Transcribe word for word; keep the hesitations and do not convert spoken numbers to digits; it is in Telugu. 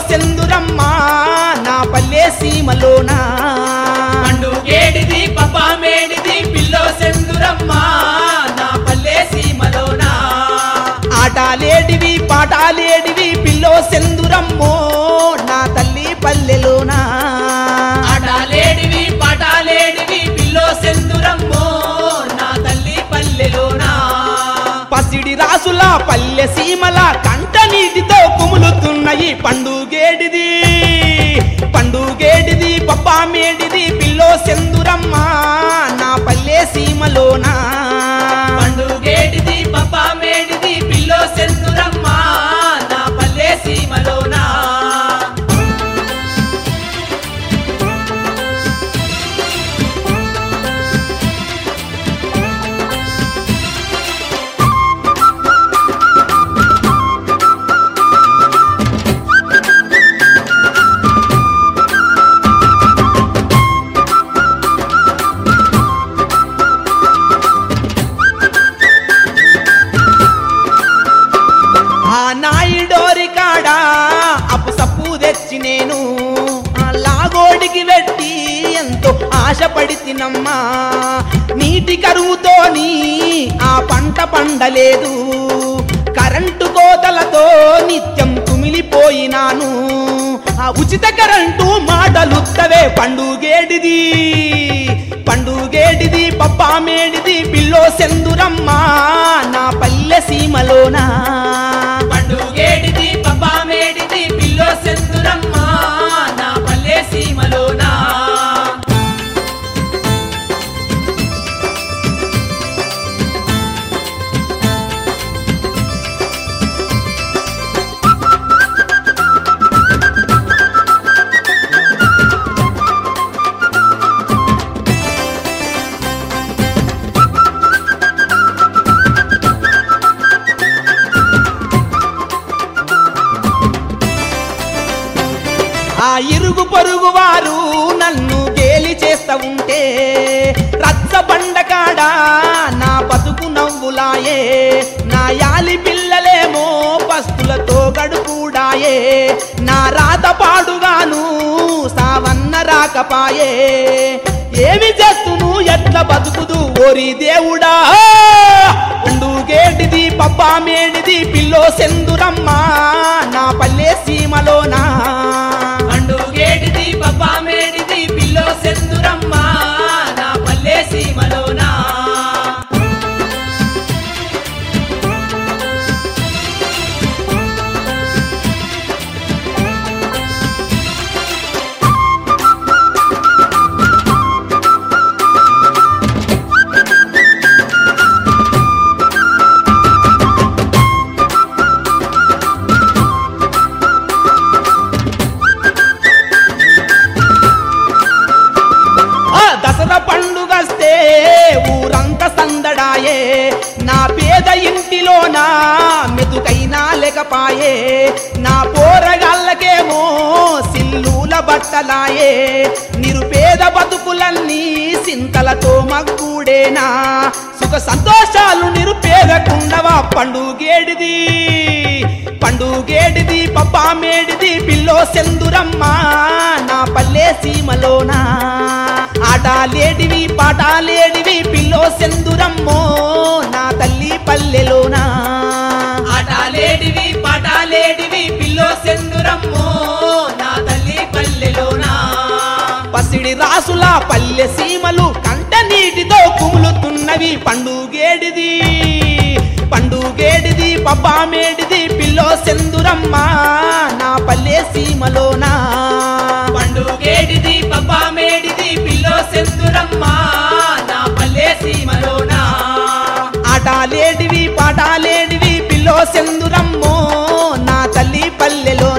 సెందురమ్మ నా పల్లె సీమలోనా పండుగేడిది పప్పా మేడిది పిల్లో సెందురమ్మ నా పల్లె సీమలోనా ఆటాలేడివి పాటాలేడివి పిల్లో సెందురమ్మో నా తల్లి పల్లెలోనా ఆటాలేడివి పాటాలేడివి పిల్లో సెందురమ్మో నా తల్లి పల్లెలోనా పసిడి రాసుల పల్లె సీమల కంట నీటితో కుములుతున్నాయి పండుగేడిది పండుగేడిది పప్పా మేడిది పిల్లో సెందురమ్మ నా పల్లె సీమలోనా పండుగేడిది పప్పా మేడిది పిల్లో సెందురమ్మ నా పల్లె సీమలోనా ఆ నాయుడోరి కాడ అప్పు సప్పు తెచ్చి నేను ఆ లాగోడికి వెట్టి ఎంతో ఆశపడి తినమ్మా నీటి కరువుతోని ఆ పంట పండలేదు కరెంటు కోతలతో నిత్యం కుమిలిపోయినాను ఆ ఉచిత కరెంటు మాటలుత్తవే పండుగేడిది పండుగేడిది పప్పా మేడిది పిల్లో సెందురమ్మ నా పల్లె సీమలోనా పండుగేడిది పప్పా మేడిది పిల్లో సెందురమ్మ నా పల్లె సీమలోనా ఆ ఇరుగు పొరుగు వారు నన్ను గేలి చేస్తా ఉంటే రచ్చ బండకాడా నా బతుకు నవ్వులాయే నా యాలి పిల్లలేమో పస్తులతో గడుపుడాయే నా రాత పాడుగాను సావన్న రాకపాయే ఏమి చేస్తును ఎట్ల బతుకుదు ఓరి దేవుడా పండుగేడిది పప్పా మేడిది పిల్లో సెందురమ్మ నా పల్లె సీమలోనా పండుగేడిది పప్పా మేడిది పిల్లో సెందురమ్మ నా పల్లె సీమలోనా దసరా పండుగస్తే ఊరంతా సందడాయే నా పేద ఇంటిలోనా మెతుకైనా లేకపాయే నా పోరగాళ్ళకేమో సిల్లుల బట్టలాయే నిరుపేద బతుకులన్నీ సింతలతో మగ్గుడేనా సుఖ సంతోషాలు నిరుపేదకుండవా పండుగేడిది పండుగేడిది పప్పా మేడిది పిల్లో సెందురమ్మ నా పల్లె సీమలోనా ఆటాలేడివి పాటాలేడివి పిల్లో సెందురమ్మో నా తల్లి పల్లెలోనా ఆటాలేడివి పాటాలేడివి పిల్లో సెందురమ్మో నా తల్లి పల్లెలోనా పసిడి రాసుల పల్లె సీమలు కంట నీటితో కుములుతున్నవి పండుగేడిది పండుగేడిది పప్పా మేడిది పిల్లో సెందురమ్మ నా పల్లె సీమలోనా పండుగేడిది పప్పా మేడిది పిల్లో సెందురమ్మ నా పల్లె సీమలోనా ఆటాలేడివి పాటాలేడివి పిల్లో సెందురమ్మో నా తల్లి పల్లెలో